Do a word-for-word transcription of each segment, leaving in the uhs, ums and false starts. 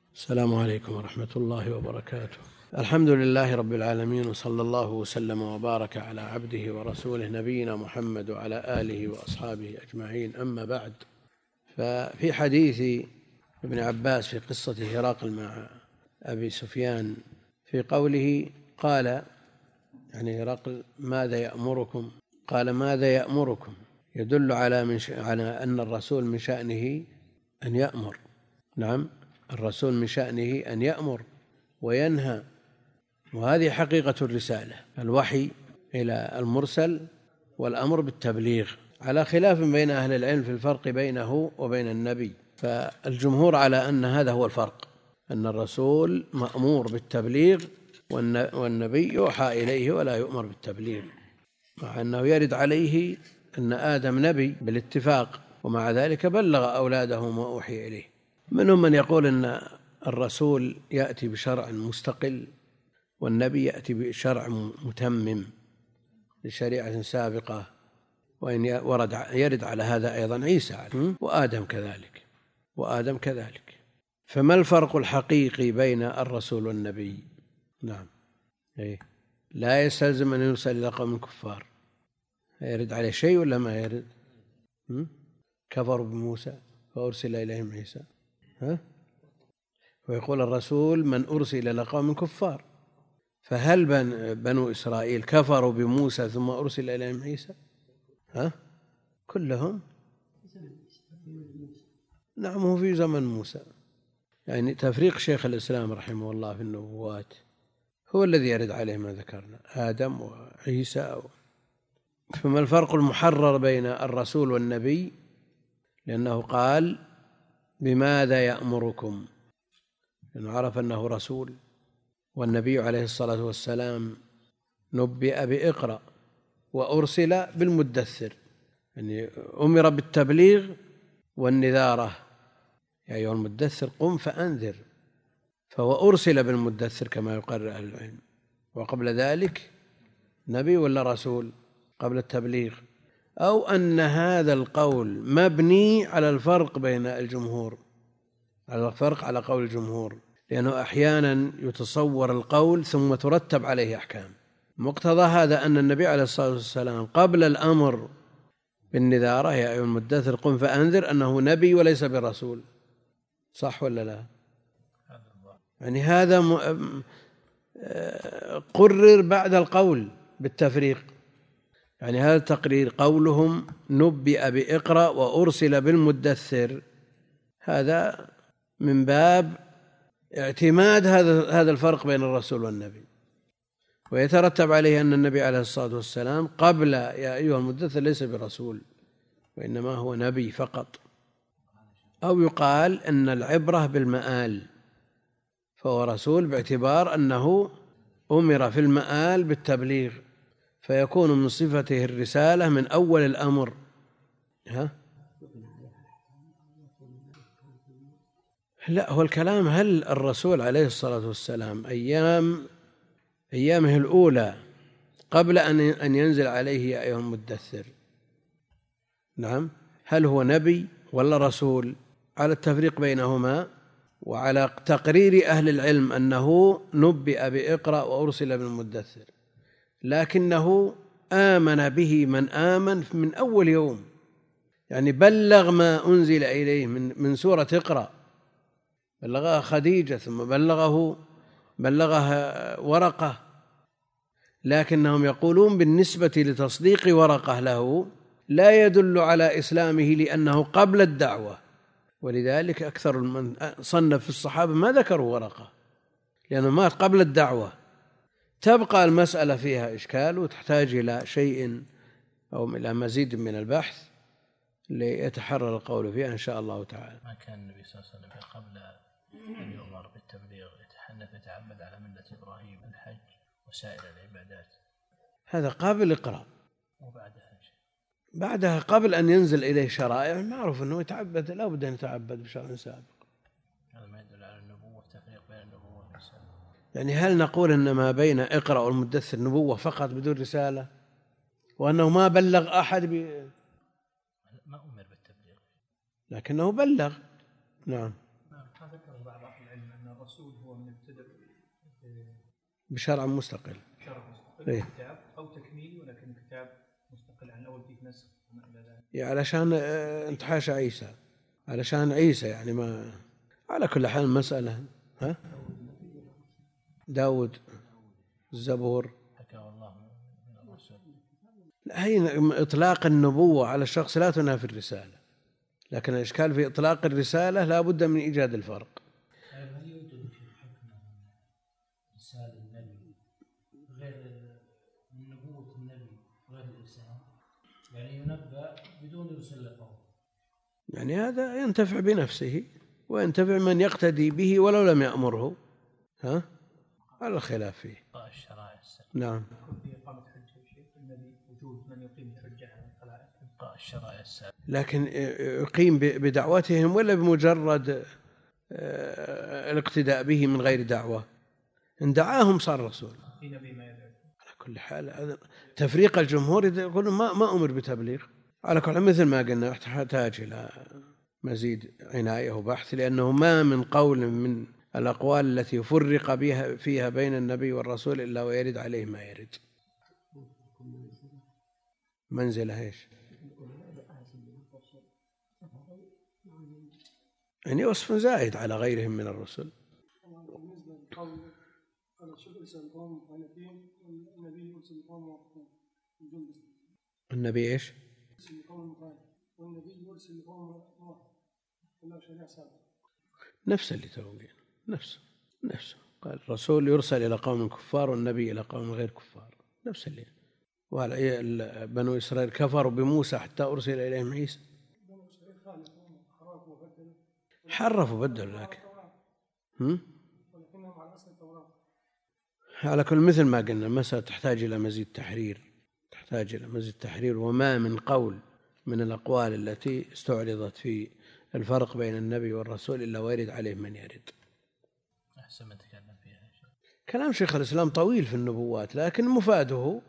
السلام عليكم ورحمة الله وبركاته. الحمد لله رب العالمين، وصلى الله وسلم وبارك على عبده ورسوله نبينا محمد وعلى آله وأصحابه أجمعين، أما بعد. ففي حديث ابن عباس في قصة هرقل مع أبي سفيان في قوله قال يعني هرقل ماذا يأمركم؟ قال ماذا يأمركم؟ يدل على, من ش... على أن الرسول من شأنه أن يأمر. نعم، الرسول من شأنه أن يأمر وينهى، وهذه حقيقة الرسالة، الوحي إلى المرسل والأمر بالتبليغ، على خلاف بين أهل العلم في الفرق بينه وبين النبي. فالجمهور على أن هذا هو الفرق، أن الرسول مأمور بالتبليغ والنبي يوحى إليه ولا يؤمر بالتبليغ، مع أنه يرد عليه أن آدم نبي بالاتفاق، ومع ذلك بلغ أولاده ما أوحي إليه. منهم من يقول أن الرسول يأتي بشرع مستقل والنبي يأتي بشرع متمم لشريعة سابقة، وإن ورد يرد على هذا أيضا عيسى وآدم كذلك وآدم كذلك. فما الفرق الحقيقي بين الرسول والنبي؟ نعم، إيه؟ لا يستلزم أن يرسل إلى قوم كفار، يرد عليه شيء ولا ما يرد؟ كفروا بموسى فأرسل إليهم عيسى، ها؟ ويقول الرسول من أرسل إلى قوم كفار، فهل بنو إسرائيل كفروا بموسى ثم أرسل إليهم عيسى؟ ها؟ كلهم؟ نعم، هو في زمن موسى. يعني تفريق شيخ الإسلام رحمه الله في النبوات هو الذي يرد عليه ما ذكرنا، آدم وعيسى أو. فما الفرق المحرر بين الرسول والنبي؟ لأنه قال بماذا يأمركم، لأنه عرف أنه رسول، والنبي عليه الصلاة والسلام نبئ بإقرأ وأرسل بالمدثر، يعني أمر بالتبليغ والنذارة، يا أيها المدثر قم فأنذر، فهو أرسل بالمدثر كما يقرر أهل العلم. وقبل ذلك نبي ولا رسول قبل التبليغ؟ أو أن هذا القول مبني على الفرق بين الجمهور، على الفرق على قول الجمهور، لأنه أحيانا يتصور القول ثم ترتب عليه أحكام. مقتضى هذا أن النبي عليه الصلاة والسلام قبل الأمر بالنذارة يا أيها المدثر قم فأنذر أنه نبي وليس برسول، صح ولا لا؟ يعني هذا قرر بعد القول بالتفريق، يعني هذا تقرير قولهم نبئ بإقرأ وأرسل بالمدثر، هذا من باب اعتماد هذا هذا الفرق بين الرسول والنبي، ويترتب عليه أن النبي عليه الصلاة والسلام قبل يا أيها المدثر ليس برسول، وإنما هو نبي فقط. أو يقال أن العبرة بالمآل، فهو رسول باعتبار أنه أمر في المآل بالتبليغ، فيكون من صفته الرسالة من أول الأمر. ها؟ لا، هو الكلام هل الرسول عليه الصلاة والسلام أيام أيامه الأولى قبل أن ينزل عليه يا أيها المدثر، نعم، هل هو نبي ولا رسول؟ على التفريق بينهما، وعلى تقرير أهل العلم أنه نبئ بإقرأ وأرسل بالمدثر، لكنه آمن به من آمن من أول يوم، يعني بلغ ما أنزل إليه من من سورة اقرأ، بلغها خديجة ثم بلغه بلغها ورقة، لكنهم يقولون بالنسبة لتصديق ورقة له لا يدل على إسلامه لأنه قبل الدعوة، ولذلك أكثر من صنف في الصحابة ما ذكروا ورقة لأنه مات قبل الدعوة. تبقى المسألة فيها إشكال وتحتاج إلى شيء أو إلى مزيد من البحث ليتحرر القول فيها إن شاء الله تعالى. ما كان النبي صلى الله عليه وسلم قبل أن يؤمر بالتبليغ يتحنث يتعبد على ملة إبراهيم الحج وسائر العبادات؟ هذا قبل إقرأ، وبعدها بعدها قبل أن ينزل إليه شرائع معروف أنه يتعبد، لا بد أن يتعبد بشرع سابق. هذا ما يدل على النبوة، تفريق بين النبوة والرسالة. يعني هل نقول أن ما بين إقرأ والمدثر نبوة فقط بدون رسالة، وأنه ما بلغ أحد ب... ما أمر بالتبليغ لكنه بلغ؟ نعم. ذكر بعض أهل العلم أن الرسول هو من ابتدأ بشرع مستقل، شرع مستقل إيه؟ كتاب أو تكميل ولكن كتاب مستقل عن أول فيه نسخ وما إلى ذلك. يعني علشان أنت حاشا عيسى، علشان عيسى يعني ما على كل حال المسألة. ها داود الزبور، هي إطلاق النبوة على الشخص لا تنافي الرسالة، لكن الإشكال في إطلاق الرسالة لا بد من إيجاد الفرق. هل يوجد في حكم رسالة النبي غير من نبوة النبي غير الإنسان، يعني ينبأ بدون يرسل له؟ يعني هذا ينتفع بنفسه وينتفع من يقتدي به ولو لم يأمره، ها على الخلاف فيه. الشرائع نعم. في إقامة حجة شيء النبي وجود من يقيم الحجة على الخلائق. إبقاء الشرائع السابقة. لكن يقيم بدعوتهم ولا بمجرد الاقتداء به من غير دعوة؟ إن دعاهم صار رسول. في نبي ما يدعو. على كل حال تفريق الجمهور يقولون ما ما أمر بتبليغ. على كل حال مثل ما قلنا تحتاج إلى مزيد عناية وبحث، لأنه ما من قول من الأقوال التي فرق بها فيها بين النبي والرسول إلا ويرد عليه ما يرد. منزله ايش؟ يعني وصف زائد على غيرهم من الرسل. النبي ايش؟ نفس اللي توقين نفسه نفسه قال الرسول يرسل إلى قوم كفار والنبي إلى قوم غير كفار، نفس اللي. وبنو إسرائيل كفروا بموسى حتى أرسل إليهم عيسى. حرفوا بدلوا، لكن هم؟ على كل مثل ما قلنا مسألة تحتاج إلى مزيد تحرير، تحتاج إلى مزيد تحرير. وما من قول من الأقوال التي استعرضت في الفرق بين النبي والرسول إلا ويرد عليه من يرد. أحسن ما تكلم فيها كلام شيخ الإسلام طويل في النبوات، لكن مفاده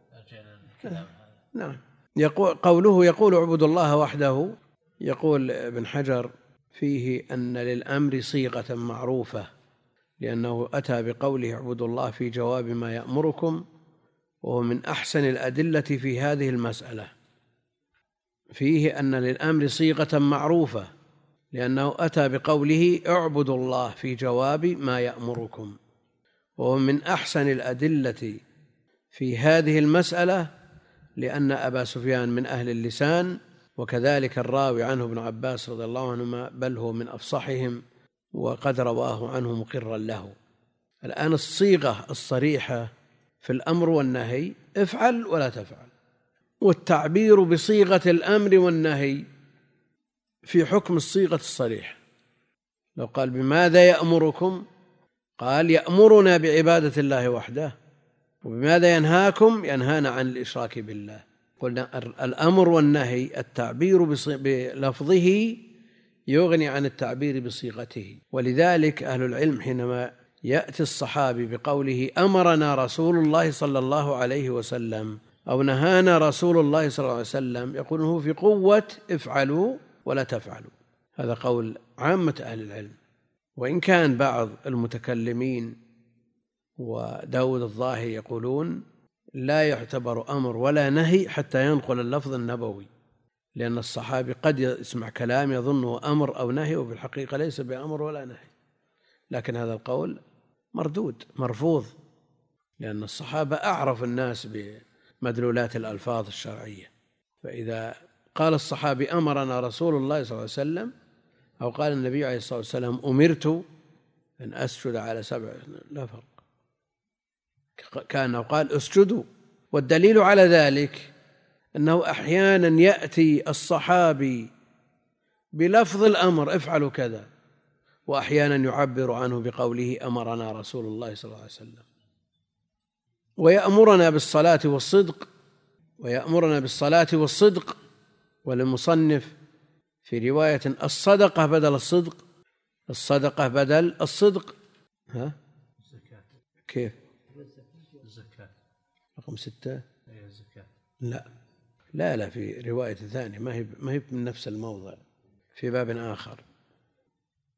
نعم. يقول قوله يقول اعبدوا الله وحده، يقول ابن حجر فيه أن للأمر صيغة معروفة، لأنه أتى بقوله اعبدوا الله في جواب ما يأمركم، وهو من أحسن الأدلة في هذه المسألة. فيه أن للأمر صيغة معروفة لأنه أتى بقوله اعبدوا الله في جواب ما يأمركم، وهو من أحسن الأدلة في هذه المسألة، لأن أبا سفيان من أهل اللسان، وكذلك الراوي عنه ابن عباس رضي الله عنهما، بل هو من أفصحهم وقد رواه عنه مقرا له. الآن الصيغة الصريحة في الأمر والنهي افعل ولا تفعل، والتعبير بصيغة الأمر والنهي في حكم الصيغة الصريحة. لو قال بماذا يأمركم، قال يأمرنا بعبادة الله وحده. وبماذا ينهاكم، ينهانا عن الإشراك بالله. قلنا الأمر والنهي التعبير بلفظه يغني عن التعبير بصيغته. ولذلك أهل العلم حينما يأتي الصحابي بقوله أمرنا رسول الله صلى الله عليه وسلم أو نهانا رسول الله صلى الله عليه وسلم، يقولون هو في قوة افعلوا ولا تفعلوا. هذا قول عامة أهل العلم. وإن كان بعض المتكلمين وداود الظاهر يقولون لا يعتبر أمر ولا نهي حتى ينقل اللفظ النبوي، لأن الصحابي قد يسمع كلام يظنه أمر أو نهي وفي الحقيقة ليس بأمر ولا نهي. لكن هذا القول مردود مرفوض، لأن الصحابة أعرف الناس بمدلولات الألفاظ الشرعية. فإذا قال الصحابي أمرنا رسول الله صلى الله عليه وسلم، أو قال النبي عليه الصلاة والسلام أمرت أن أسجد على سبع، لا فرق. كان قال اسجدوا. والدليل على ذلك أنه أحيانا يأتي الصحابي بلفظ الأمر افعلوا كذا، وأحيانا يعبر عنه بقوله أمرنا رسول الله صلى الله عليه وسلم. ويأمرنا بالصلاة والصدق ويأمرنا بالصلاة والصدق وللمصنف في رواية الصدقة بدل الصدق، الصدقة بدل الصدق. ها كيف؟ الزكاة رقم ستة. الزكاة لا لا لا في رواية ثانية، ما هي ما هي من نفس الموضع، في باب آخر.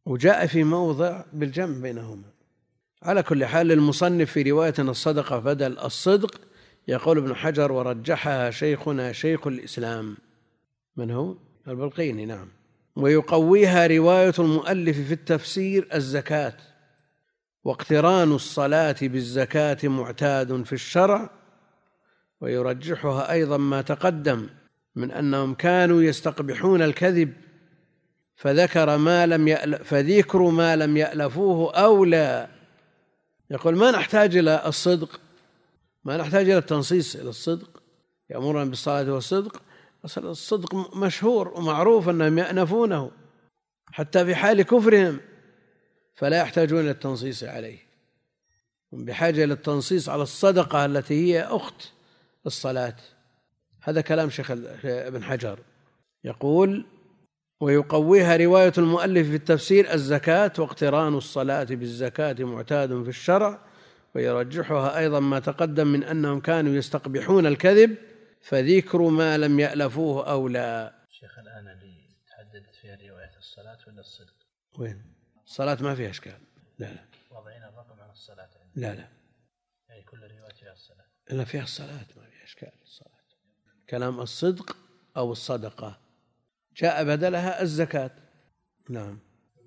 وجاء في موضع بالجمع بينهما. على كل حال المصنف في رواية الصدقة بدل الصدق يقول ابن حجر ورجحها شيخنا شيخ الإسلام من هو؟ البلقيني. نعم. ويقويها رواية المؤلف في التفسير الزكاة، واقتران الصلاة بالزكاة معتاد في الشرع، ويرجحها أيضا ما تقدم من أنهم كانوا يستقبحون الكذب فذكر ما لم يألف فذكر ما لم يألفوه أولى. يقول ما نحتاج إلى الصدق، ما نحتاج إلى التنصيص إلى الصدق، يأمرنا بالصلاة والصدق. أصل الصدق مشهور ومعروف أنهم يأنفونه حتى في حال كفرهم، فلا يحتاجون إلى التنصيص عليه. هم بحاجة إلى التنصيص على الصدقة التي هي أخت الصلاة. هذا كلام شيخ ابن حجر. يقول ويقويها رواية المؤلف في التفسير الزكاة، واقتران الصلاة بالزكاة معتاد في الشرع، ويرجحها أيضا ما تقدم من أنهم كانوا يستقبحون الكذب فذكر ما لم يألفوه أولى. شيخ الآن اللي تحددت فيها رواية الصلاة ولا الصدق؟ وين؟ الصلاة ما فيها إشكال. لا لا وضعين الرقم عن الصلاة عندي. لا لا يعني كل رواية فيها الصلاة. إلا فيها الصلاة ما فيها إشكال. الصلاة كلام الصدق أو الصدقة جاء بدلها الزكاة. نعم.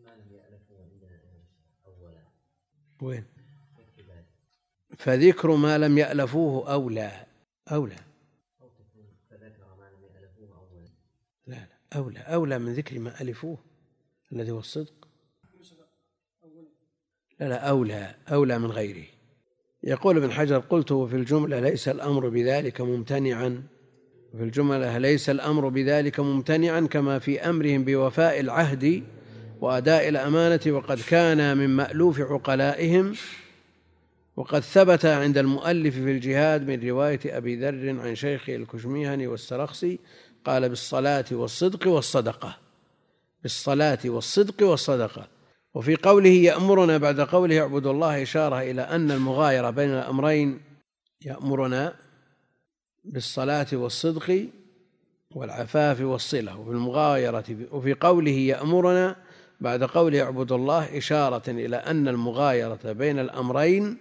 وين؟ فذكر ما لم يألفوه أولى. أولى لا لا أولى أولى من ذكر ما ألفوه الذي هو الصدق. لا لا أولى أولى من غيره. يقول ابن حجر قلت وفي الجملة ليس الأمر بذلك ممتنعا وفي الجملة ليس الأمر بذلك ممتنعا كما في أمرهم بوفاء العهد وأداء الأمانة، وقد كان من مألوف عقلائهم. وقد ثبت عند المؤلف في الجهاد من رواية أبي ذر عن شيخه الكشميهني والسرخسي قال بالصلاة والصدق والصدقة، بالصلاة والصدق والصدقة. وفي قوله يأمرنا بعد قوله يعبد الله إشارة إلى أن المغايرة بين الأمرين يأمرنا بالصلاة والصدق والعفاف والصلة، وفي المغايرة وفي قوله يأمرنا بعد قوله يعبد الله إشارة إلى أن المغايرة بين الأمرين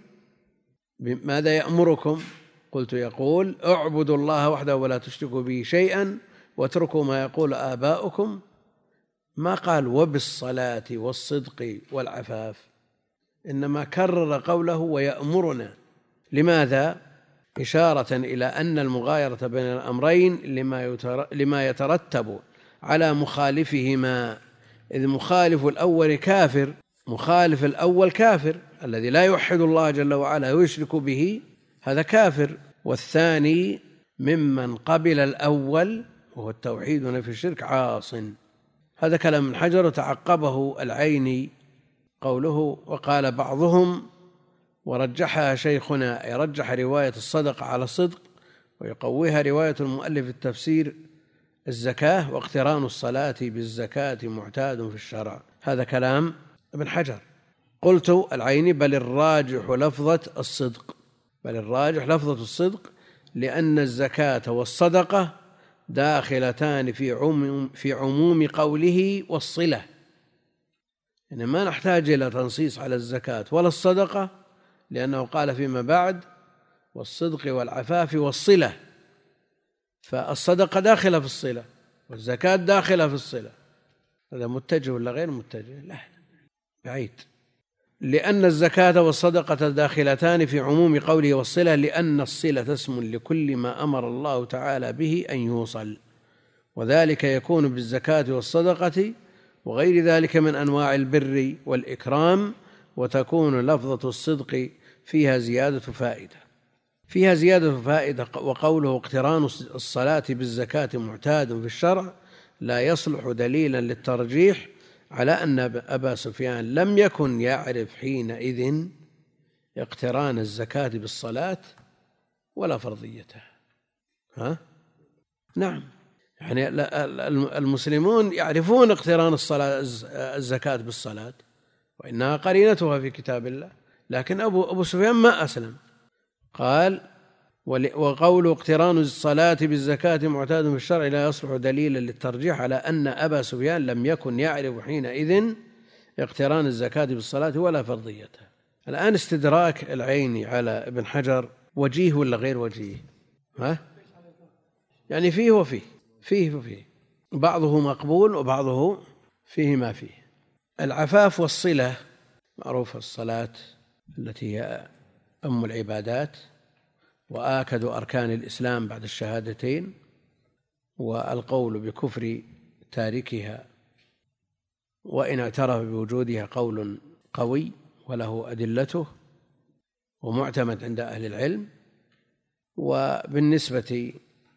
بماذا يأمركم؟ قلت يقول اعبدوا الله وحده ولا تشركوا به شيئا واتركوا ما يقول آباؤكم، ما قال وبالصلاة والصدق والعفاف، إنما كرر قوله ويأمرنا. لماذا؟ إشارة إلى أن المغايرة بين الأمرين لما يترتب على مخالفهما، إذ مخالف الأول كافر، مخالف الأول كافر الذي لا يوحد الله جل وعلا ويشرك به هذا كافر، والثاني ممن قبل الأول وهو التوحيد ونفي الشرك عاص. هذا كلام ابن حجر وتعقبه العيني قوله وقال بعضهم ورجحها شيخنا، أي رجح رواية الصدقة على الصدق، ويقويها رواية المؤلف التفسير الزكاة، واقتران الصلاة بالزكاة معتاد في الشرع. هذا كلام ابن حجر. قلت العيني بل الراجح لفظة الصدق، بل الراجح لفظة الصدق، لأن الزكاة والصدقة داخلتان في عموم في عموم قوله والصلة. يعني ما نحتاج إلى تنصيص على الزكاة ولا الصدقة، لأنه قال فيما بعد والصدق والعفاف والصلة، فالصدقة داخلة في الصلة والزكاة داخلة في الصلة. هذا متجه ولا غير متجه؟ لا بعيد. لأن الزكاة والصدقة داخلتان في عموم قوله والصلة، لأن الصلة اسم لكل ما أمر الله تعالى به أن يوصل، وذلك يكون بالزكاة والصدقة وغير ذلك من أنواع البر والإكرام، وتكون لفظة الصدق فيها زيادة فائدة فيها زيادة فائدة وقوله اقتران الصلاة بالزكاة معتاد في الشرع لا يصلح دليلا للترجيح على أن أبا سفيان لم يكن يعرف حينئذ اقتران الزكاة بالصلاة ولا فرضيتها. ها؟ نعم، يعني المسلمون يعرفون اقتران الصلاة الزكاة بالصلاة وإنها قرينتها في كتاب الله، لكن أبو, أبو سفيان ما أسلم. قال وقول اقتران الصلاة بالزكاة معتاد في الشرع لا يصلح دليلا للترجيح على أن أبا سفيان لم يكن يعرف حينئذ اقتران الزكاة بالصلاة ولا فرضيتها. الآن استدراك العيني على ابن حجر وجيه ولا غير وجيه؟ ها؟ يعني فيه وفيه، فيه وفيه، بعضه مقبول وبعضه فيه ما فيه. العفاف والصلة معروف، الصلاة التي هي أم العبادات وآكد أركان الإسلام بعد الشهادتين، والقول بكفر تاركها وإن اعترف بوجودها قول قوي وله أدلته ومعتمد عند أهل العلم. وبالنسبة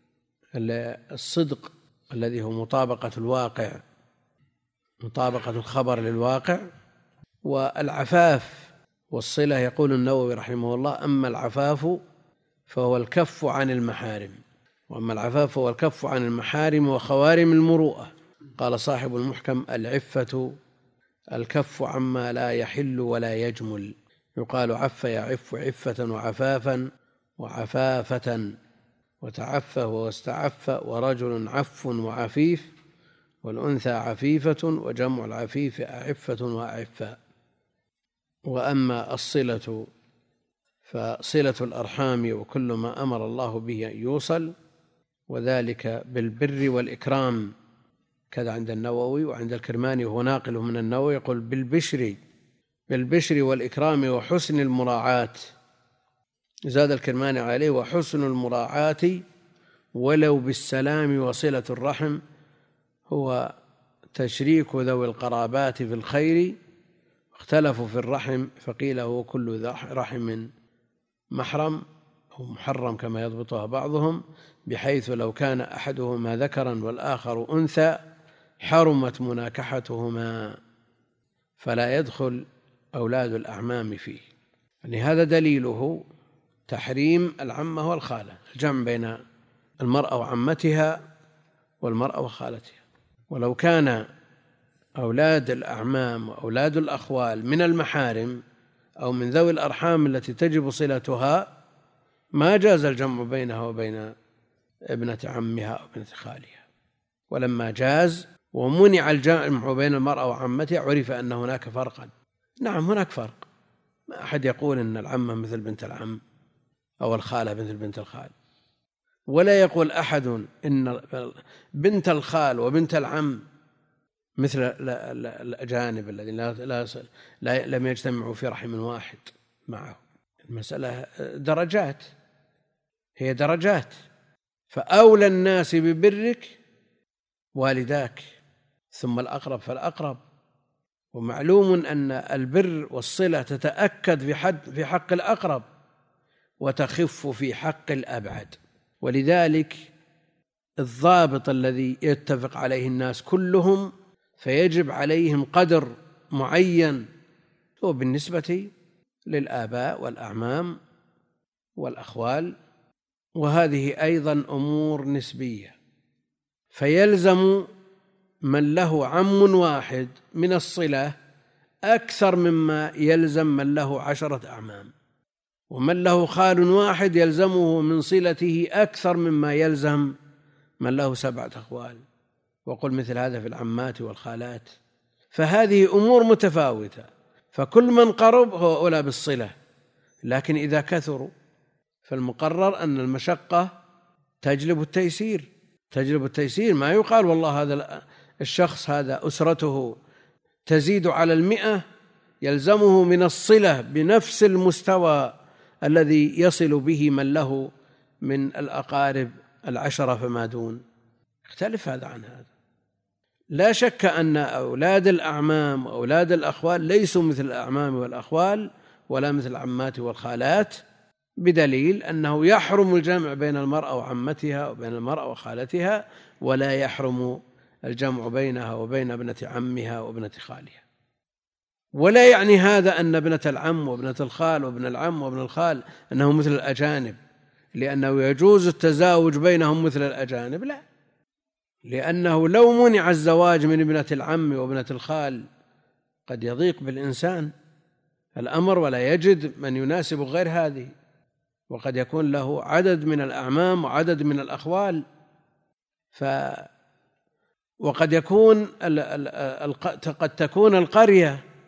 للصدق الذي هو مطابقة الواقع، مطابقة الخبر للواقع. والعفاف والصلة يقول النووي رحمه الله: أما العفاف فهو الكف عن المحارم، وأما العفاف فهو الكف عن المحارم وخوارم المروءة. قال صاحب المحكم: العفة الكف عما لا يحل ولا يجمل، يقال عف يعف عفة وعفافا وعفافة، وتعفه واستعف، ورجل عف وعفيف، والأنثى عفيفة، وجمع العفيف أعفة وأعفاء. وأما الصلة فصلة الأرحام وكل ما أمر الله به أن يوصل، وذلك بالبر والإكرام، كذا عند النووي. وعند الكرماني وهو ناقله من النووي يقول: بالبشر بالبشر والإكرام وحسن المراعاة. زاد الكرماني عليه: وحسن المراعاة ولو بالسلام. وصلة الرحم هو تشريك ذوي القرابات في الخير. اختلفوا في الرحم فقيل هو كل رحم محرم أو محرم كما يضبطها بعضهم، بحيث لو كان أحدهما ذكرا والآخر أنثى حرمت مناكحتهما، فلا يدخل أولاد الأعمام فيه. يعني هذا دليله تحريم العمة والخالة، الجمع بين المرأة وعمتها والمرأة وخالتها. ولو كان أولاد الأعمام وأولاد الأخوال من المحارم أو من ذوي الأرحام التي تجب صلتها، ما جاز الجمع بينها وبين ابنة عمها أو ابنة خالها. ولما جاز ومنع الجمع بين المرأة وعمتها عرف أن هناك فرقا. نعم هناك فرق، ما أحد يقول أن العمة مثل بنت العم أو الخالة مثل بنت الخال، ولا يقول أحد إن بنت الخال وبنت العم مثل الأجانب الذين لا لا لا لم يجتمعوا في رحم واحد معه. المسألة درجات، هي درجات. فأولى الناس ببرك والداك، ثم الأقرب فالأقرب. ومعلوم أن البر والصلة تتأكد في حد في حق الأقرب وتخف في حق الأبعد. ولذلك الضابط الذي يتفق عليه الناس كلهم فيجب عليهم قدر معين هو بالنسبة للآباء والأعمام والأخوال، وهذه أيضا أمور نسبية. فيلزم من له عم واحد من الصلة أكثر مما يلزم من له عشرة أعمام، ومن له خال واحد يلزمه من صلته أكثر مما يلزم من له سبعة أخوال، وقل مثل هذا في العمات والخالات. فهذه أمور متفاوتة، فكل من قرب هو أولى بالصلة. لكن إذا كثروا فالمقرر أن المشقة تجلب التيسير، تجلب التيسير. ما يقال والله هذا الشخص هذا أسرته تزيد على المئة يلزمه من الصلة بنفس المستوى الذي يصل به من له من الأقارب العشرة فما دون. اختلف هذا عن هذا. لا شك أن أولاد الأعمام وأولاد الأخوال ليسوا مثل الأعمام والأخوال ولا مثل العمات والخالات، بدليل أنه يحرم الجمع بين المرأة وعمتها وبين المرأة وخالتها، ولا يحرم الجمع بينها وبين ابنة عمها وابنة خالها. ولا يعني هذا أن ابنة العم وابنة الخال وابن العم وابن الخال أنهم مثل الأجانب، لأنه يجوز التزاوج بينهم مثل الأجانب، لا، لأنه لو منع الزواج من ابنة العم وابنة الخال قد يضيق بالإنسان الأمر ولا يجد من يناسب غير هذه، وقد يكون له عدد من الأعمام وعدد من الأخوال. ف وقد يكون قد تكون القرية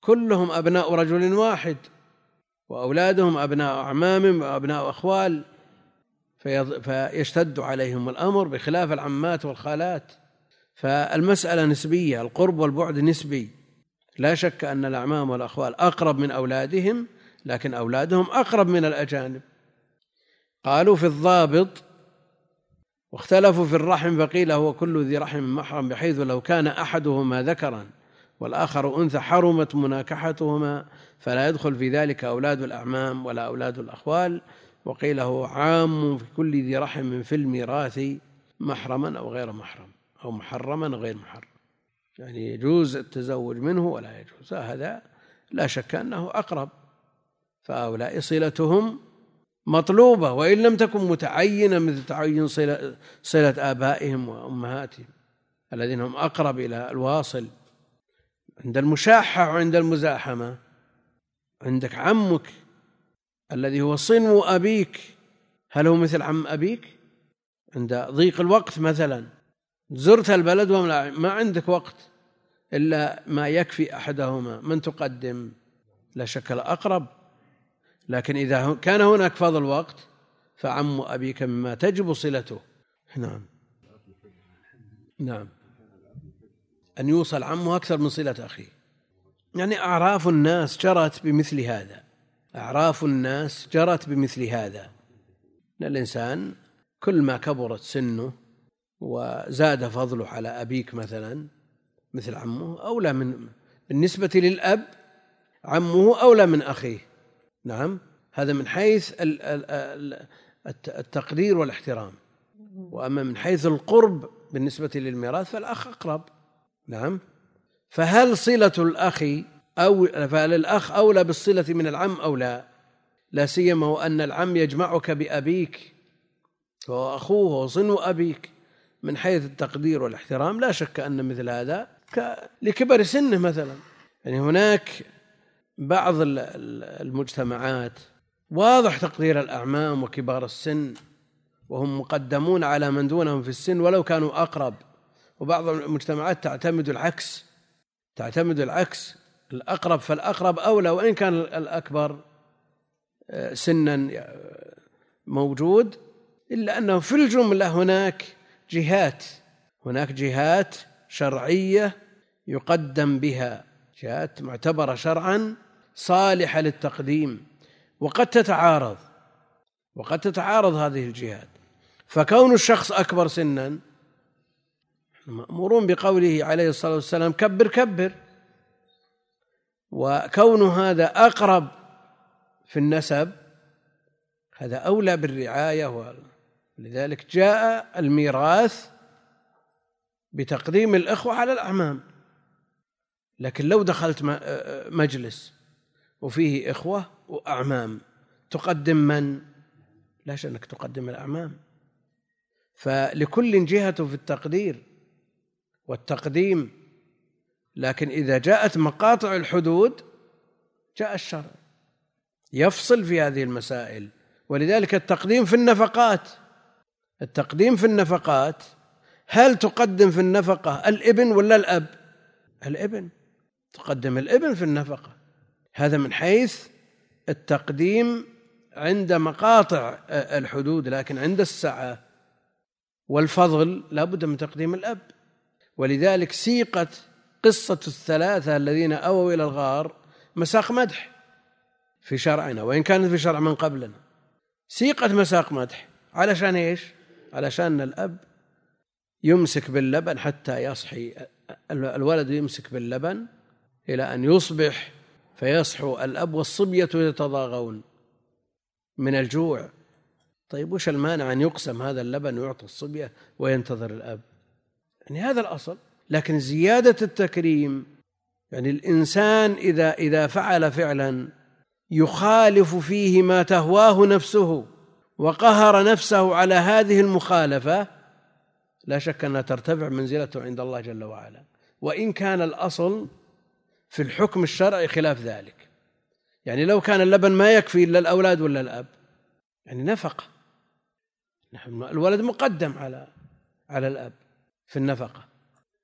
كلهم أبناء رجل واحد، وأولادهم أبناء أعمام وأبناء أخوال، فيشتد عليهم الأمر، بخلاف العمات والخالات. فالمسألة نسبية، القرب والبعد نسبي. لا شك أن الأعمام والأخوال أقرب من أولادهم، لكن أولادهم أقرب من الأجانب. قالوا في الضابط، واختلفوا في الرحم، فقيل هو كل ذي رحم محرم، بحيث لو كان أحدهما ذكرا والآخر أنثى حرمت مناكحتهما، فلا يدخل في ذلك أولاد الأعمام ولا أولاد الأخوال. وقيل هو عام في كل ذي رحم في الميراث، محرما أو غير محرم، أو محرما أو غير محرم، يعني يجوز التزوج منه ولا يجوز. هذا لا شك أنه أقرب، فهؤلاء صلتهم مطلوبة، وإن لم تكن متعينة مثل تعين صلة, صلة آبائهم وأمهاتهم الذين هم أقرب إلى الواصل. عند المشاحة وعند المزاحمة، عندك عمك الذي هو صنو أبيك، هل هو مثل عم أبيك؟ عند ضيق الوقت مثلا زرت البلد وما عندك وقت إلا ما يكفي أحدهما، من تقدم؟ لا شك الأقرب. لكن إذا كان هناك فضل وقت فعم أبيك مما تجب صلته. نعم نعم أن يوصل عمه أكثر من صلة أخيه. يعني أعراف الناس جرت بمثل هذا، أعراف الناس جرت بمثل هذا. الإنسان كل ما كبرت سنه وزاد فضله على أبيك مثلا مثل عمه أولى من، بالنسبة للأب عمه أولى من أخيه. نعم، هذا من حيث التقدير والاحترام. وأما من حيث القرب بالنسبة للميراث فالأخ أقرب. نعم، فهل صلة الأخ أو فهل الأخ أولى بالصلة من العم أو لا؟ لا سيما وأن العم يجمعك بأبيك وهو أخوه وصنو أبيك. من حيث التقدير والاحترام لا شك أن مثل هذا لكبر سنه مثلا. يعني هناك بعض المجتمعات واضح تقدير الأعمام وكبار السن، وهم مقدمون على من دونهم في السن ولو كانوا أقرب. وبعض المجتمعات تعتمد العكس، تعتمد العكس الأقرب فالأقرب أولى، وإن كان الأكبر سنا موجود، إلا أنه في الجملة هناك جهات هناك جهات شرعية يقدم بها، جهات معتبرة شرعا صالحة للتقديم، وقد تتعارض وقد تتعارض هذه الجهات. فكون الشخص أكبر سنا مأمورون بقوله عليه الصلاة والسلام كبر كبر، وكون هذا أقرب في النسب هذا أولى بالرعاية. ولذلك جاء الميراث بتقديم الإخوة على الأعمام. لكن لو دخلت مجلس وفيه إخوة وأعمام تقدم من؟ لا شك أنك تقدم الأعمام. فلكل جهة في التقدير والتقديم. لكن إذا جاءت مقاطع الحدود جاء الشرع يفصل في هذه المسائل. ولذلك التقديم في النفقات التقديم في النفقات هل تقدم في النفقة الابن ولا الأب؟ الابن، تقدم الابن في النفقة. هذا من حيث التقديم عند مقاطع الحدود. لكن عند السعة والفضل لا بد من تقديم الأب. ولذلك سيقت قصة الثلاثة الذين أووا إلى الغار مساق مدح في شرعنا، وإن كانت في شرع من قبلنا. سيقت مساق مدح علشان إيش؟ علشان الأب يمسك باللبن حتى يصحي الولد، يمسك باللبن إلى أن يصبح فيصحو الأب والصبية يتضاغون من الجوع. طيب وش المانع أن يقسم هذا اللبن ويعطى الصبية وينتظر الأب؟ يعني هذا الأصل. لكن زيادة التكريم، يعني الإنسان إذا إذا فعل فعلا يخالف فيه ما تهواه نفسه وقهر نفسه على هذه المخالفة، لا شك أنها ترتفع منزلته عند الله جل وعلا، وإن كان الأصل في الحكم الشرعي خلاف ذلك. يعني لو كان اللبن ما يكفي إلا الأولاد ولا الأب، يعني نفقة، الولد مقدم على على الأب في النفقة.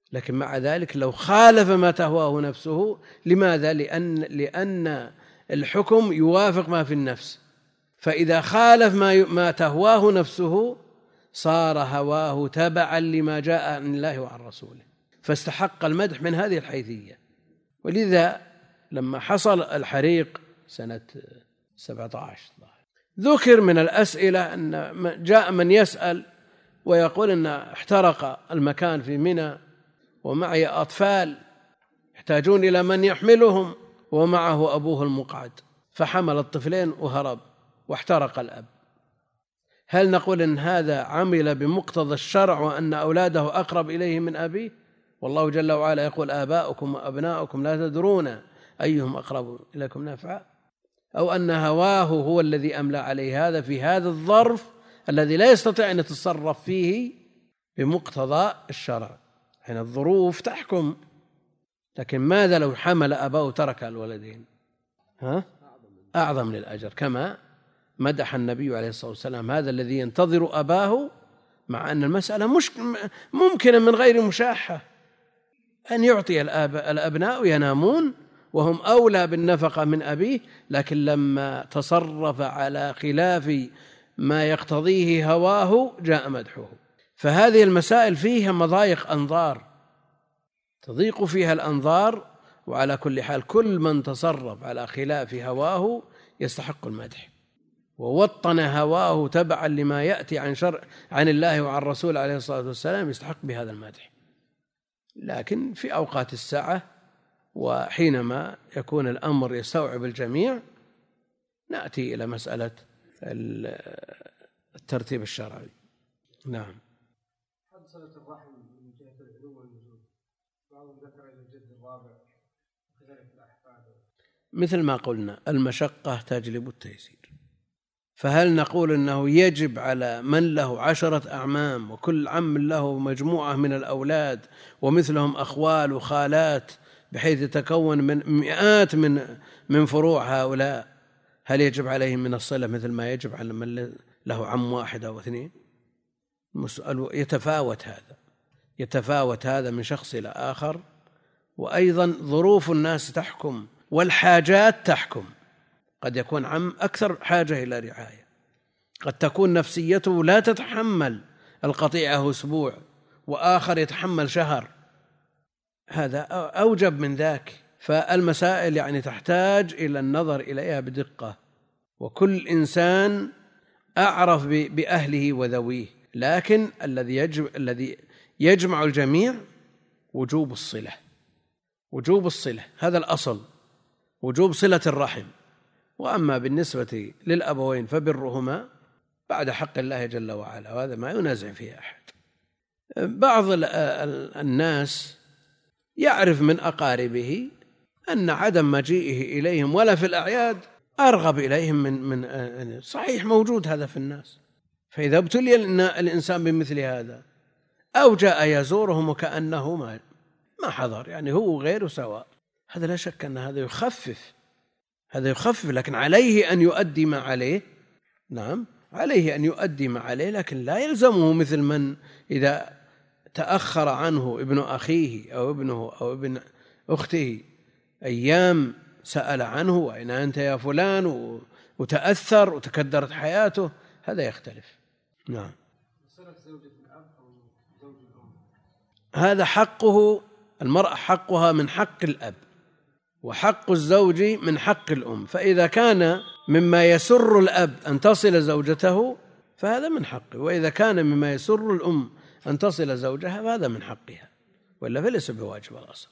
لكن مع ذلك لو خالف ما تهواه نفسه، لماذا؟ لأن لأن الحكم يوافق ما في النفس، فإذا خالف ما ما تهواه نفسه صار هواه تبعا لما جاء عن الله وعن رسوله، فاستحق المدح من هذه الحيثية. ولذا لما حصل الحريق سنة سبعة عشر ذكر من الأسئلة أن جاء من يسأل ويقول أن احترق المكان في منى ومعي أطفال يحتاجون إلى من يحملهم ومعه أبوه المقعد، فحمل الطفلين وهرب واحترق الأب. هل نقول أن هذا عمل بمقتضى الشرع وأن أولاده أقرب إليه من أبيه؟ والله جل وعلا يقول آباؤكم وأبناؤكم لا تدرون أيهم أقرب إليكم نفعا، أو أن هواه هو الذي أملى عليه هذا في هذا الظرف الذي لا يستطيع أن يتصرف فيه بمقتضى الشرع. حين الظروف تحكم، لكن ماذا لو حمل أباه وترك الولدين؟ ها؟ أعظم للأجر، كما مدح النبي عليه الصلاة والسلام هذا الذي ينتظر أباه، مع أن المسألة مش ممكنة من غير مشاحة، أن يعطي الأبناء ينامون وهم أولى بالنفقة من أبيه، لكن لما تصرف على خلاف ما يقتضيه هواه جاء مدحه. فهذه المسائل فيها مضايق أنظار، تضيق فيها الأنظار، وعلى كل حال كل من تصرف على خلاف هواه يستحق المدح، ووطن هواه تبعا لما يأتي عن شرع عن الله وعن رسول عليه الصلاة والسلام يستحق بهذا المدح. لكن في أوقات الساعة وحينما يكون الأمر يستوعب الجميع نأتي إلى مسألة الترتيب الشرعي. نعم. حد صلة الرحم من جهة العلو والنزول، بعضهم ذكر إلى الجد الرابع وكذلك الأحفاد. مثل ما قلنا المشقة تجلب التيسير، فهل نقول أنه يجب على من له عشرة أعمام وكل عم له مجموعة من الأولاد ومثلهم أخوال وخالات بحيث يتكون من مئات من من فروع هؤلاء، هل يجب عليهم من الصلة مثل ما يجب على من له عم واحد أو اثنين؟ يتفاوت هذا يتفاوت هذا من شخص إلى آخر، وأيضا ظروف الناس تحكم والحاجات تحكم. قد يكون عم أكثر حاجة إلى رعاية، قد تكون نفسيته لا تتحمل القطيعة أسبوع وآخر يتحمل شهر، هذا أوجب من ذاك. فالمسائل يعني تحتاج إلى النظر إليها بدقة، وكل إنسان أعرف بأهله وذويه، لكن الذي يجب الذي يجمع الجميع وجوب الصلة، وجوب الصلة هذا الأصل، وجوب صلة الرحم. وأما بالنسبة للأبوين فبرهما بعد حق الله جل وعلا، وهذا ما ينازع فيه أحد. بعض الناس يعرف من أقاربه أن عدم مجيئه إليهم ولا في الأعياد أرغب إليهم من من صحيح موجود هذا في الناس، فإذا ابتلي الإنسان بمثل هذا أو جاء يزورهم وكأنه ما ما حضر، يعني هو غيره سواء، هذا لا شك أن هذا يخفف هذا يخفف لكن عليه أن يؤدي ما عليه. نعم عليه أن يؤدي ما عليه، لكن لا يلزمه مثل من إذا تأخر عنه ابن أخيه أو ابنه أو ابن أخته أيام سأل عنه وأين أنت يا فلان وتأثر وتكدرت حياته، هذا يختلف. نعم. هذا حقه، المرأة حقها من حق الأب، وحق الزوج من حق الأم، فإذا كان مما يسر الأب أن تصل زوجته فهذا من حقه، وإذا كان مما يسر الأم أن تصل زوجها فهذا من حقها، وإلا فليس بواجب الأصل.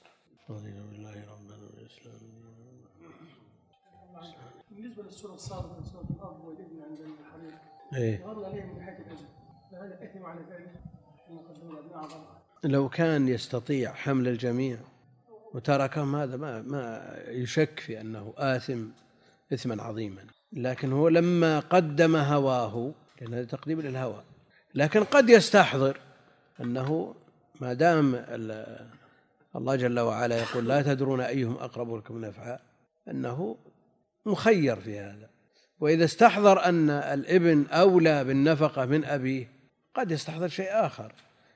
بالنسبة للسورة السابقة سورة الأب والابن عند الحريق، إيه؟ ورد عليهم من حيث الأجر، فهل الإثم على ذلك أن يقدمون أبناء أعظم؟ لو كان يستطيع حمل الجميع وتركهم هذا ما ما يشك في أنه آثم إثما عظيما، لكن هو لما قدم هواه، لأن هذا تقديم للهوى، لكن قد يستحضر أنه ما دام الله جل وعلا يقول لا تدرون أيهم أقرب لكم نفعا، أنه مخير في هذا. وإذا استحضر أن الابن أولى بالنفقة من أبيه قد يستحضر شيء آخر،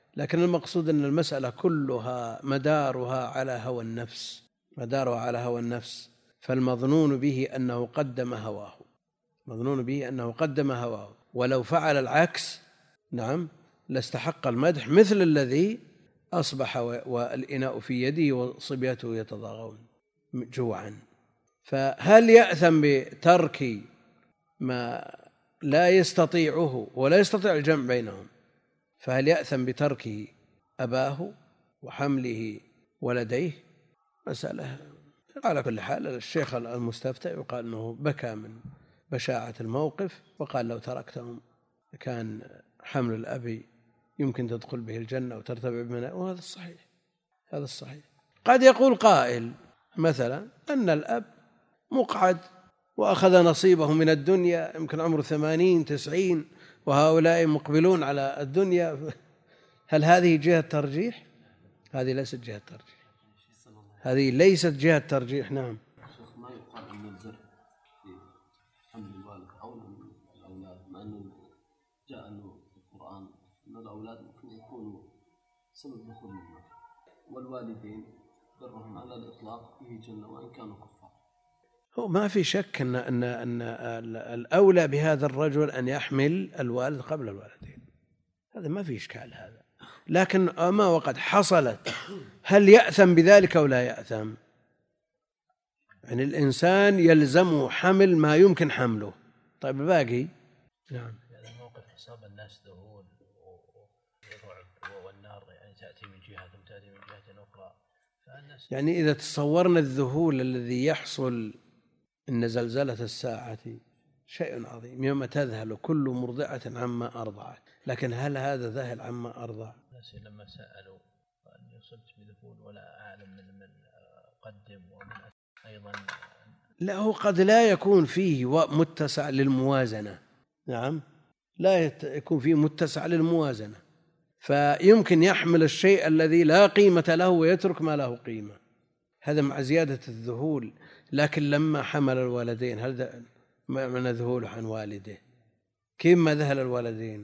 لكن المقصود أن المسألة كلها مدارها على هوى النفس، مدارها على هوى النفس، فالمظنون به أنه قدم هواه، مظنون به أنه قدم هواه، ولو فعل العكس نعم لاستحق المدح، مثل الذي أصبح والإناء في يده وصبيته يتضاغون جوعا. فهل يأثم بترك ما لا يستطيعه ولا يستطيع الجمع بينهم؟ فهل يأثم بتركه أباه وحمله ولديه؟ مسألة. على كل حال الشيخ المستفتى يقال أنه بكى من بشاعة الموقف، وقال لو تركتهم كان حمل الأب يمكن تدخل به الجنة وترتفع بمناء، وهذا الصحيح، هذا الصحيح. قد يقول قائل مثلا أن الأب مقعد وأخذ نصيبه من الدنيا، يمكن عمره ثمانين تسعين وهؤلاء مقبلون على الدنيا، هل هذه جهة ترجيح؟ هذه ليست جهة ترجيح، هذه ليست جهة ترجيح. نعم. شيخ ما يقال أن البر في حمل الوالد أو الأولاد، مع أنه جاء أنه في القرآن أن الأولاد ممكن يكونوا سبب دخول النار، والوالدين برهم على الإطلاق فيه جنة وإن كانوا كفار. هو ما في شك أن أن أن الأولى بهذا الرجل أن يحمل الوالد قبل الوالدين، هذا ما في إشكال هذا، لكن ما وقد حصلت هل يأثم بذلك أو لا يأثم؟ يعني الإنسان يلزمه حمل ما يمكن حمله، طيب الباقي. نعم. هذا موقف حساب الناس ذهول ورعب، والنار يعني تأتي من جهة وتأتي من جهة أخرى، فالناس يعني إذا تصورنا الذهول الذي يحصل إن زلزلة الساعة شيء عظيم، يوم تذهل كل مرضعة عما أرضعت، لكن هل هذا ذهل عما أرضع؟ الناس لما سألوا أن يصبت بذهول ولا أعلم من من قدم ومن أيضا. لا، هو قد لا يكون فيه متسع للموازنة. نعم، لا يكون فيه متسع للموازنة، فيمكن يحمل الشيء الذي لا قيمة له ويترك ما له قيمة، هذا مع زيادة الذهول. لكن لما حمل الولدين هل من ذهول عن والده؟ كيف ما ذهل الولدين؟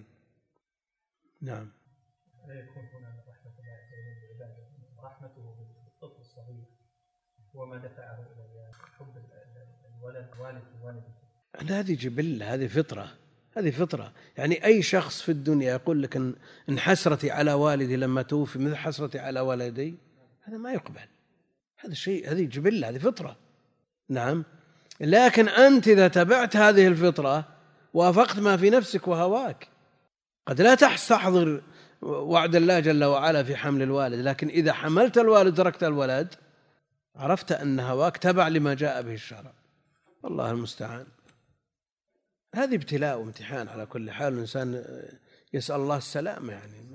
نعم. لا يكون هنا رحمة الله عز وجل بعباده، رحمته بالطفل الصغير وما دفعه إلى حب الولد والد والده. هذه جبلة، هذه فطرة، هذه فطرة. يعني أي شخص في الدنيا يقول لك إن حسرتي على والدي لما توفي مثل حسرتي على ولدي، هذا ما يقبل، هذا شيء، هذه جبلة، هذه فطرة. نعم. لكن أنت إذا تبعت هذه الفطرة وافقت ما في نفسك وهواك، قد لا تستحضر وعد الله جل وعلا في حمل الوالد، لكن إذا حملت الوالد تركت الولد عرفت أن هواك تبع لما جاء به الشرع. الله المستعان. هذه ابتلاء وامتحان على كل حال، الإنسان يسأل الله السلامة. يعني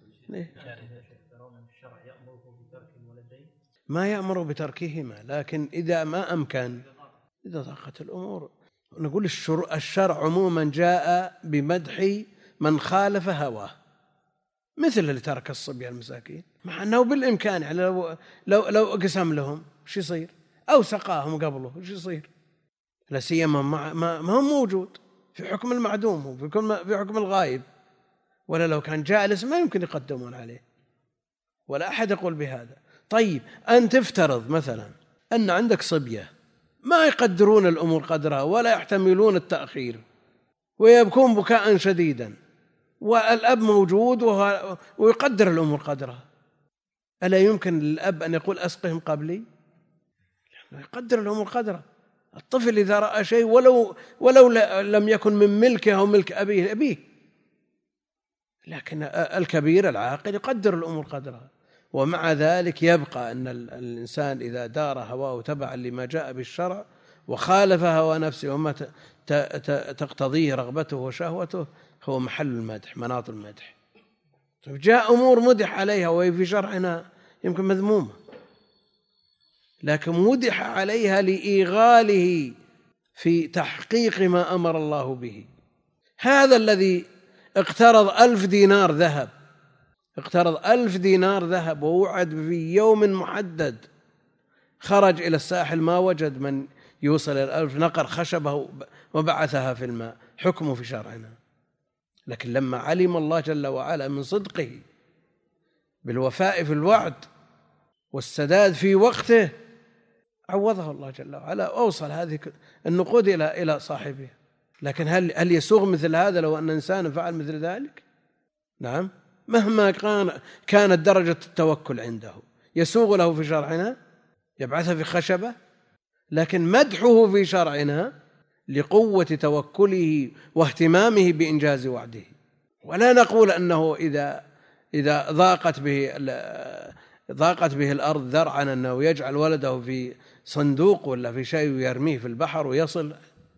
ما يأمر بتركهما، لكن إذا ما أمكن، إذا ضاقت الأمور، نقول الشرع عموما جاء بمدح من خالف هواه، مثل اللي ترك الصبيان المساكين، مع أنه بالإمكان، يعني لو لو لو أقسم لهم شو يصير، أو سقاهم قبله شو يصير، لا سيما ما ما هو موجود في حكم المعدوم، وفي في حكم الغائب، ولا لو كان جالس ما يمكن يقدمون عليه، ولا أحد يقول بهذا. طيب أن تفترض مثلا أن عندك صبية ما يقدرون الأمور قدرها ولا يحتملون التأخير ويبكون بكاء شديدا، والأب موجود ويقدر الأمور قدرها، ألا يمكن للأب أن يقول أسقهم قبلي؟ يقدر الأمور قدرها. الطفل إذا رأى شيء ولو ولو لم يكن من ملكه أو ملك أبيه أبيه، لكن الكبير العاقل يقدر الأمور قدرها. ومع ذلك يبقى أن الإنسان إذا دار هواه تبعا لما جاء بالشرع وخالف هوى نفسه وما تقتضيه رغبته وشهوته هو محل المدح، مناط المدح. جاء أمور مدح عليها وهي في شرعنا يمكن مذمومة، لكن مدح عليها لإيغاله في تحقيق ما أمر الله به. هذا الذي اقترض ألف دينار ذهب، اقترض ألف دينار ذهب ووعد في يوم محدد، خرج إلى الساحل ما وجد من يوصل إلى الألف، نقر خشبه وبعثها في الماء، حكمه في شرعنا. لكن لما علم الله جل وعلا من صدقه بالوفاء في الوعد والسداد في وقته عوضه الله جل وعلا وأوصل هذه النقود إلى إلى صاحبها. لكن هل هل يسوغ مثل هذا لو أن إنسانا فعل مثل ذلك؟ نعم، مهما كان كانت درجة التوكل عنده يسوغ له في شرعنا يبعث في خشبة، لكن مدحه في شرعنا لقوة توكله واهتمامه بإنجاز وعده. ولا نقول أنه إذا إذا ضاقت به ضاقت به الأرض ذرعا أنه يجعل ولده في صندوق ولا في شيء ويرميه في البحر ويصل.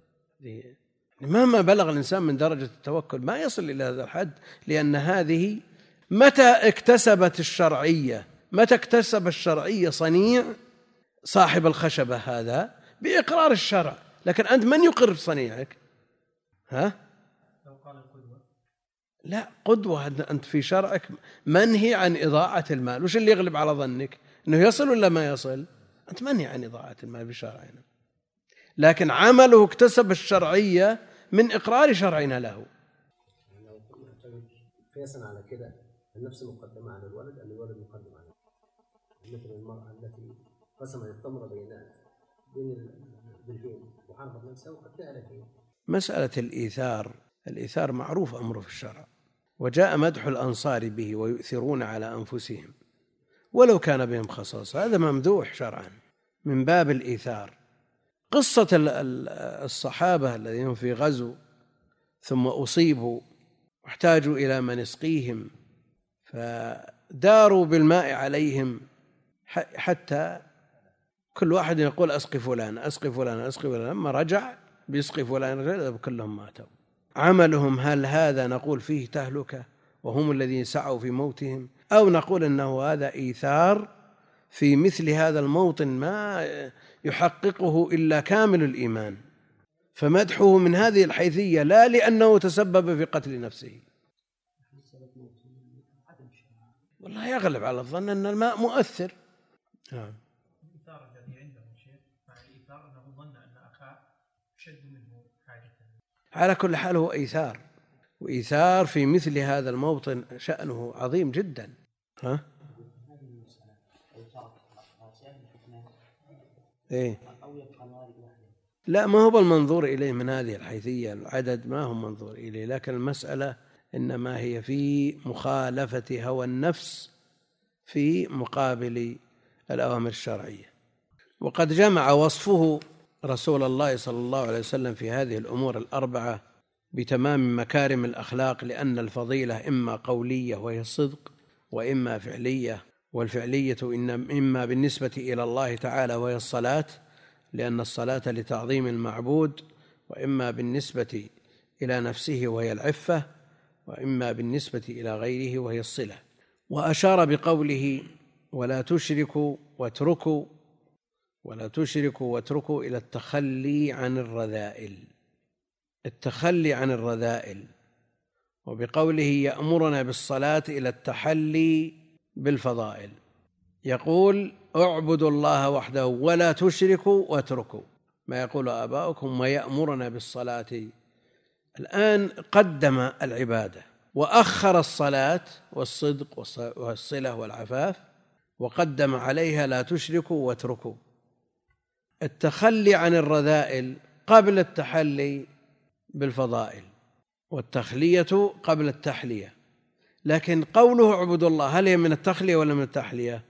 مهما بلغ الإنسان من درجة التوكل ما يصل إلى هذا الحد، لأن هذه متى اكتسبت الشرعية متى اكتسب الشرعية صنيع صاحب الخشبة هذا بإقرار الشرع. لكن أنت من يقر صنيعك؟ ها؟ لو قال القدوة لا، قدوة أنت في شرعك منهي عن إضاعة المال. وش اللي يغلب على ظنك؟ أنه يصل ولا ما يصل؟ أنت منهي عن إضاعة المال بشرعنا، لكن عمله اكتسب الشرعية من إقرار شرعنا له. لو قياسا على كده النفس مقدمة على الولد أم الولد مقدم على النفس؟ مثل المرأة التي قسمت التمر بين بين البنتين وحرفت نفسها وقد تألت. مسألة الإيثار الإيثار معروف أمره في الشرع، وجاء مدح الأنصار به ويؤثرون على أنفسهم ولو كان بهم خصاصة، هذا ممدوح شرعا من باب الإيثار. قصة الصحابة الذين في غزو ثم أصيبوا واحتاجوا إلى من يسقيهم فداروا بالماء عليهم حتى كل واحد يقول أسقي فلان أسقي فلان أسقي فلان، لما رجع بيسقي فلان رجع كلهم ماتوا. عملهم هل هذا نقول فيه تهلكة وهم الذين سعوا في موتهم، أو نقول أنه هذا إيثار في مثل هذا الموطن ما يحققه إلا كامل الإيمان، فمدحه من هذه الحيثية لا لأنه تسبب في قتل نفسه. والله يغلب على الظن أن الماء مؤثر. نعم. الإيثار الذي عنده شيء مع الإيثار أنه ظن أن أخاه شد منه حاجته. على كل حال هو إيثار، وإيثار في مثل هذا الموطن شأنه عظيم جدا. ها؟ إيه؟ لا، ما هو المنظور إليه من هذه الحيثية، العدد ما هو منظور إليه، لكن المسألة إنما هي في مخالفة هوى النفس في مقابل الأوامر الشرعية. وقد جمع وصفه رسول الله صلى الله عليه وسلم في هذه الأمور الأربعة بتمام مكارم الأخلاق، لأن الفضيلة إما قولية وهي الصدق، وإما فعلية، والفعلية إما بالنسبة إلى الله تعالى وهي الصلاة لأن الصلاة لتعظيم المعبود، وإما بالنسبة إلى نفسه وهي العفة، وإما بالنسبة إلى غيره وهي الصلة. وأشار بقوله ولا تشركوا واتركوا ولا تشركوا واتركوا إلى التخلي عن الرذائل، التخلي عن الرذائل. وبقوله يأمرنا بالصلاة إلى التحلي بالفضائل، يقول اعبدوا الله وحده ولا تشركوا واتركوا ما يقول آباؤكم ويأمرنا بالصلاة. الآن قدم العبادة وأخر الصلاة والصدق والصلة والعفاف، وقدم عليها لا تشركوا واتركوا. التخلي عن الرذائل قبل التحلي بالفضائل، والتخلية قبل التحلية. لكن قوله اعبدوا الله هل هي من التخلية ولا من التحلية؟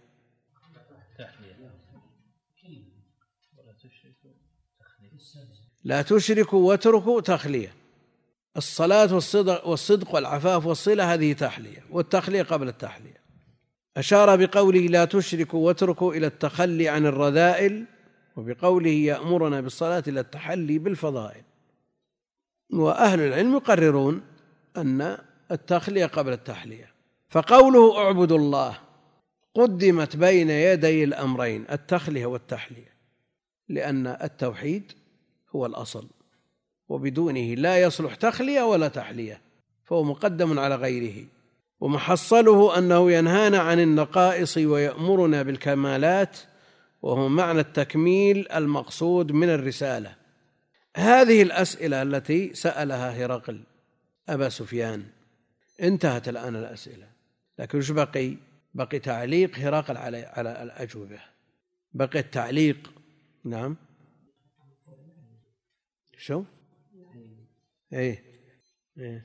لا تشركوا واتركوا تخلية. الصلاة والصدق والصدق والعفاف والصلة هذه تحلية، والتخلية قبل التحلية. أشار بقوله لا تشركوا واتركوا إلى التخلي عن الرذائل، وبقوله يأمرنا بالصلاة إلى التحلي بالفضائل. وأهل العلم يقررون أن التخلية قبل التحلية، فقوله اعبدوا الله قدمت بين يدي الأمرين التخلية والتحلية، لأن التوحيد هو الأصل، وبدونه لا يصلح تخلية ولا تحلية، فهو مقدم على غيره. ومحصله أنه ينهانا عن النقائص ويأمرنا بالكمالات، وهو معنى التكميل المقصود من الرسالة. هذه الأسئلة التي سألها هرقل أبا سفيان انتهت الآن الأسئلة، لكن وش بقي؟ بقي تعليق هرقل على على الأجوبة، بقي التعليق. نعم شو؟ ايه ايه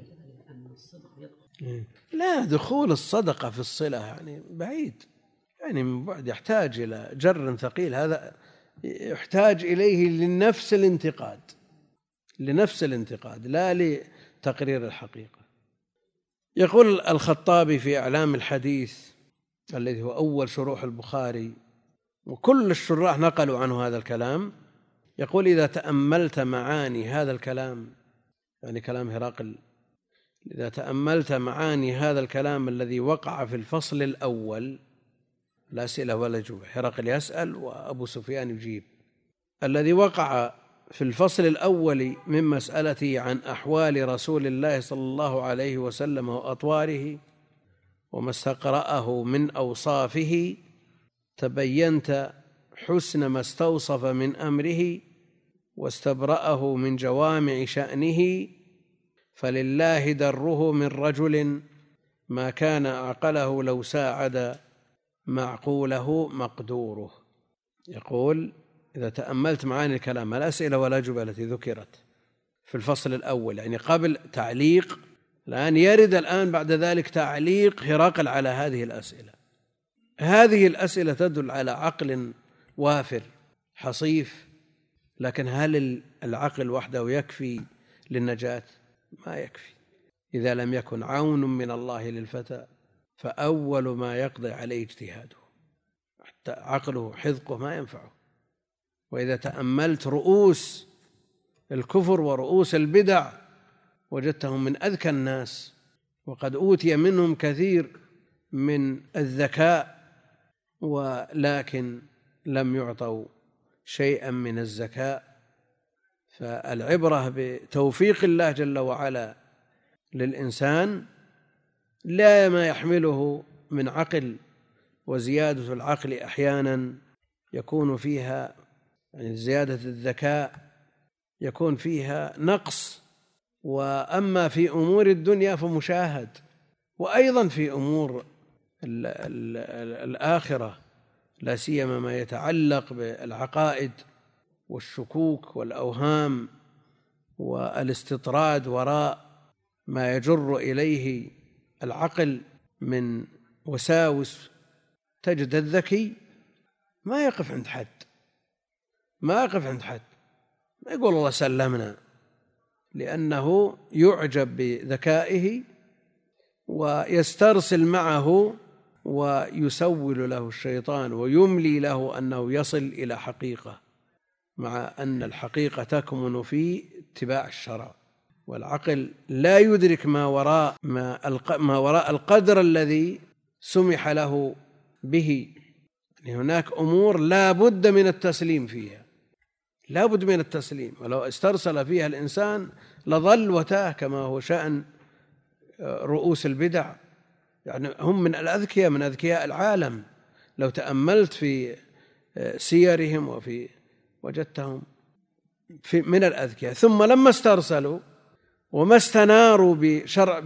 لا، دخول الصدقة في الصلة يعني بعيد، يعني من بعد يحتاج إلى جر ثقيل، هذا يحتاج إليه لنفس الانتقاد، لنفس الانتقاد لا لتقرير الحقيقة. يقول الخطابي في إعلام الحديث الذي هو أول شروح البخاري، وكل الشراح نقلوا عنه هذا الكلام، يقول: إذا تأملت معاني هذا الكلام، يعني كلام هرقل، إذا تأملت معاني هذا الكلام الذي وقع في الفصل الأول، الأسئلة والأجوبة، هرقل يسأل وأبو سفيان يجيب، الذي وقع في الفصل الأول من مسألته عن أحوال رسول الله صلى الله عليه وسلم وأطواره وما استقرأه من أوصافه، تبينت حسن ما استوصف من أمره واستبرأه من جوامع شأنه، فلله دره من رجل ما كان أعقله لو ساعد معقوله مقدوره. يقول: إذا تأملت معاني الكلام، الأسئلة والأجوبة التي ذكرت في الفصل الأول، يعني قبل تعليق، الآن يرد الآن بعد ذلك تعليق هرقل على هذه الأسئلة. هذه الأسئلة تدل على عقل وافر حصيف، لكن هل العقل وحده يكفي للنجاة؟ ما يكفي. إذا لم يكن عون من الله للفتى فأول ما يقضي عليه اجتهاده، حتى عقله حذقه ما ينفعه. وإذا تأملت رؤوس الكفر ورؤوس البدع وجدتهم من أذكى الناس، وقد أوتي منهم كثير من الذكاء، ولكن لم يعطوا شيئا من الذكاء. فالعبرة بتوفيق الله جل وعلا للإنسان، لا ما يحمله من عقل، وزيادة العقل أحيانا يكون فيها، يعني زيادة الذكاء يكون فيها نقص، وأما في أمور الدنيا فمشاهد، وأيضا في أمور ال ال الآخرة، لا سيما ما يتعلق بالعقائد والشكوك والأوهام والاستطراد وراء ما يجر إليه العقل من وساوس، تجد الذكي ما يقف عند حد، ما يقف عند حد، ما يقول الله سلمنا، لأنه يعجب بذكائه ويسترسل معه ويسول له الشيطان ويملي له أنه يصل إلى حقيقة، مع أن الحقيقة تكمن في اتباع الشرع. والعقل لا يدرك ما وراء ما وراء القدر الذي سمح له به. يعني هناك أمور لا بد من التسليم فيها، لا بد من التسليم، ولو استرسل فيها الإنسان لظل وتاه، كما هو شأن رؤوس البدع. يعني هم من الأذكياء، من أذكياء العالم، لو تأملت في سيرهم وفي وجدتهم في من الأذكياء، ثم لما استرسلوا وما استناروا بشرع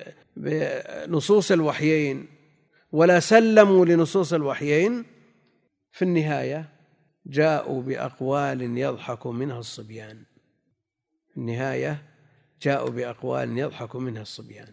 بنصوص الوحيين ولا سلموا لنصوص الوحيين، في النهاية جاءوا بأقوال يضحك منها الصبيان، في النهاية جاءوا بأقوال يضحك منها الصبيان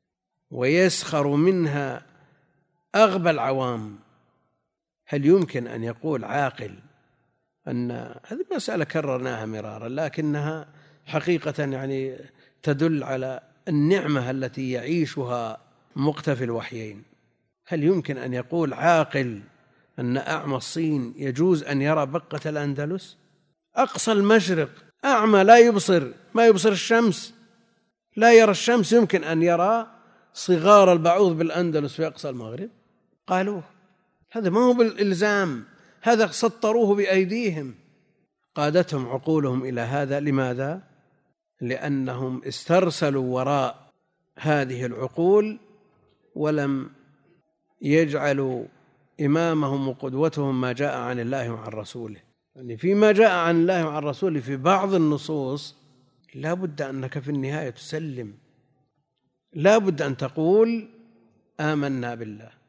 ويسخر منها أغبى العوام. هل يمكن أن يقول عاقل أن هذه مسألة كررناها مرارا، لكنها حقيقة يعني تدل على النعمة التي يعيشها مقتفي الوحيين، هل يمكن أن يقول عاقل أن أعمى الصين يجوز أن يرى بقة الأندلس؟ أقصى المشرق أعمى لا يبصر، ما يبصر الشمس، لا يرى الشمس، يمكن أن يرى صغار البعوض بالأندلس في أقصى المغرب؟ قالوه، هذا ما هو بالإلزام، هذا سطروه بأيديهم، قادتهم عقولهم إلى هذا. لماذا؟ لأنهم استرسلوا وراء هذه العقول ولم يجعلوا إمامهم وقدوتهم ما جاء عن الله وعن رسوله. يعني فيما جاء عن الله وعن رسوله في بعض النصوص لا بد أنك في النهاية تسلم، لا بد أن تقول آمنا بالله،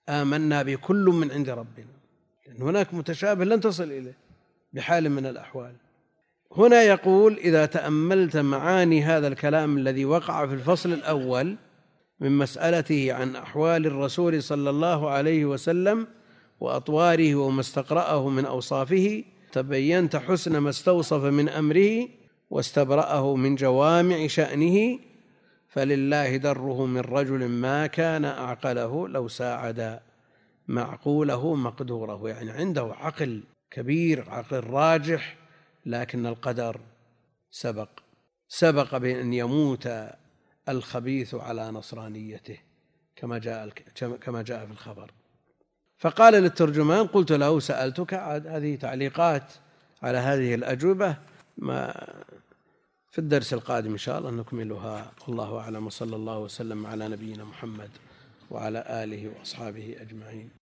آمنا بكل من عند ربنا، لأن هناك متشابه لن تصل إليه بحال من الأحوال. هنا يقول: إذا تأملت معاني هذا الكلام الذي وقع في الفصل الأول من مسألته عن أحوال الرسول صلى الله عليه وسلم وأطواره وما استقرأه من أوصافه، تبينت حسن ما استوصف من أمره واستبرأه من جوامع شأنه، فلله دره من رجل ما كان أعقله لو ساعد معقوله مقدوره. يعني عنده عقل كبير، عقل راجح، لكن القدر سبق سبق بأن يموت الخبيث على نصرانيته كما جاء كما جاء في الخبر. فقال للترجمان: قلت له: سألتك. هذه تعليقات على هذه الأجوبة، ما في الدرس القادم إن شاء الله نكملها. والله أعلم، وصلى الله وسلم على نبينا محمد وعلى آله وأصحابه أجمعين.